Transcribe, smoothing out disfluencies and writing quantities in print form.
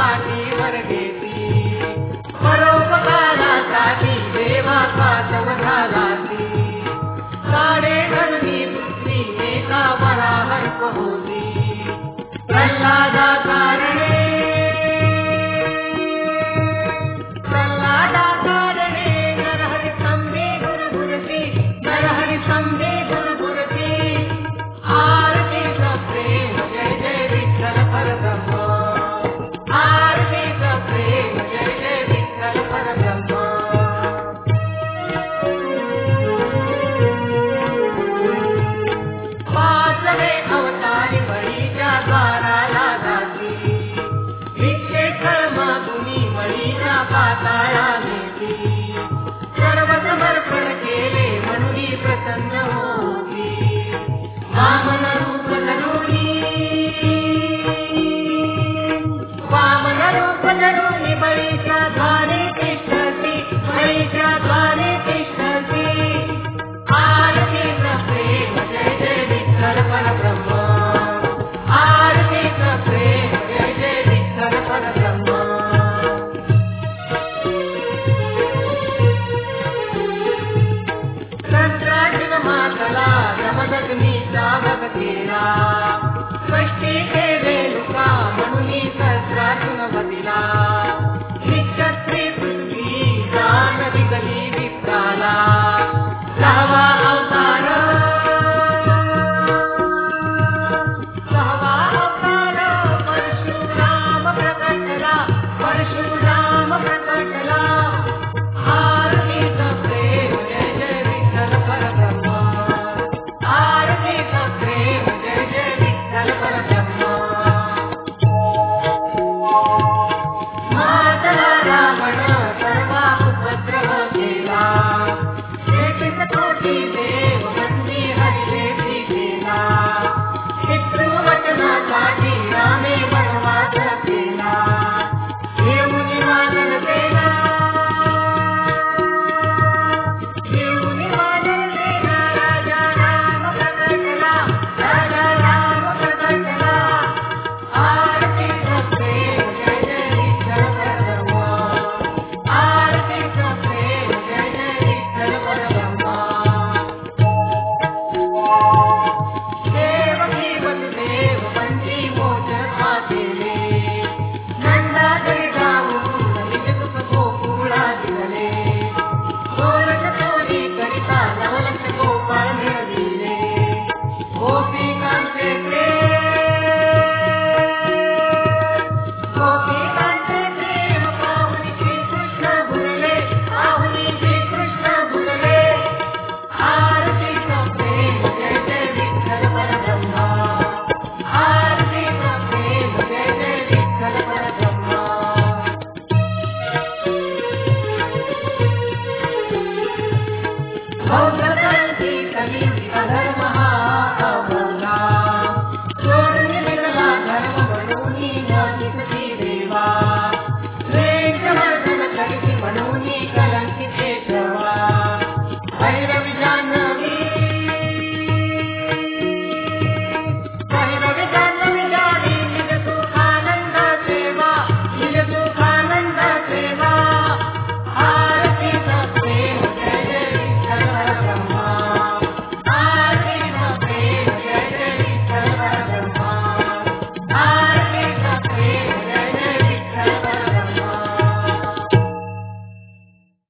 पाठीवर घेती परोपकारासाठी देवाचा शवधाला ती साडे धरणी पृथ्वी एका वराहर्प होती प्रल्हादा कारणे नरहरि संभे गुरुगुरती नरहरि संभे गुरुगुरती आरती प्रेम जय जय विठ्ठल परब्रह्म आरती प्रेम जय जय विठ्ठल परब्रह्म पाचवे अवतारी बळीच्या द्वाराला जाती भिक्षेकर मागुनी बळीच्या पाताळा नेती सर्व समर्पण केले म्हणून प्रसन्न होती वामन रूप धरूनी बळीच्या द्वारे तिष्ठती बळीच्या द्वारे तिष्ठती आरती प्रेम जय जय विठ्ठल परब्रह्म आरती प्रेम जय जय विठ्ठल परब्रह्म संत्राजिन मातला जमदग्नीचा भग केला